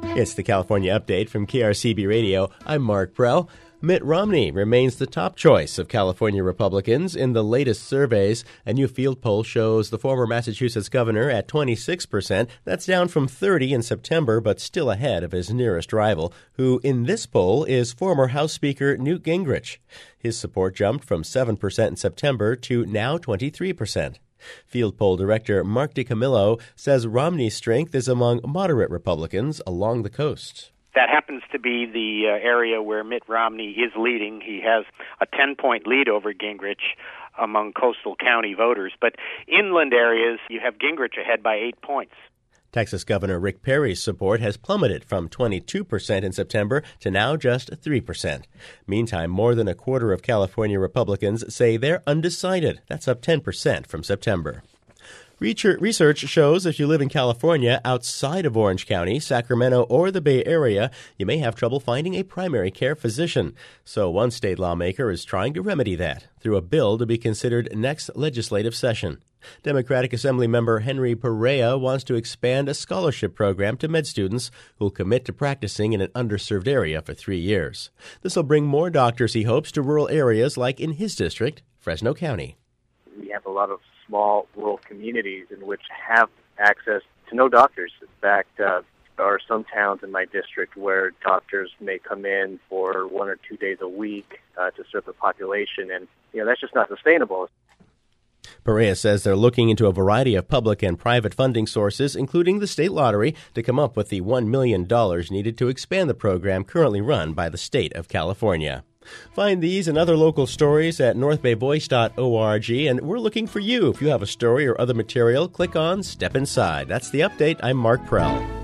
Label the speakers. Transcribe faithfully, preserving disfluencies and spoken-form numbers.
Speaker 1: It's the California Update from K R C B Radio. I'm Mark Prell. Mitt Romney remains the top choice of California Republicans in the latest surveys. A new field poll shows the former Massachusetts governor at twenty-six percent. That's down from thirty in September, but still ahead of his nearest rival, who in this poll is former House Speaker Newt Gingrich. His support jumped from seven percent in September to now twenty-three percent. Field poll director Mark DiCamillo says Romney's strength is among moderate Republicans along the coast.
Speaker 2: That happens to be the uh, area where Mitt Romney is leading. He has a ten-point lead over Gingrich among coastal county voters. But inland areas, you have Gingrich ahead by eight points.
Speaker 1: Texas Governor Rick Perry's support has plummeted from twenty-two percent in September to now just three percent. Meantime, more than a quarter of California Republicans say they're undecided. That's up ten percent from September. Research shows if you live in California outside of Orange County, Sacramento, or the Bay Area, you may have trouble finding a primary care physician. So one state lawmaker is trying to remedy that through a bill to be considered next legislative session. Democratic Assembly member Henry Perea wants to expand a scholarship program to med students who'll commit to practicing in an underserved area for three years. This will bring more doctors, he hopes, to rural areas like in his district, Fresno County.
Speaker 3: We have a lot of small rural communities in which have access to no doctors. In fact, uh, there are some towns in my district where doctors may come in for one or two days a week uh, to serve the population, and you know that's just not sustainable.
Speaker 1: Perea says they're looking into a variety of public and private funding sources, including the state lottery, to come up with the one million dollars needed to expand the program currently run by the state of California. Find these and other local stories at north bay voice dot org, and we're looking for you. If you have a story or other material, click on Step Inside. That's the update. I'm Mark Prell.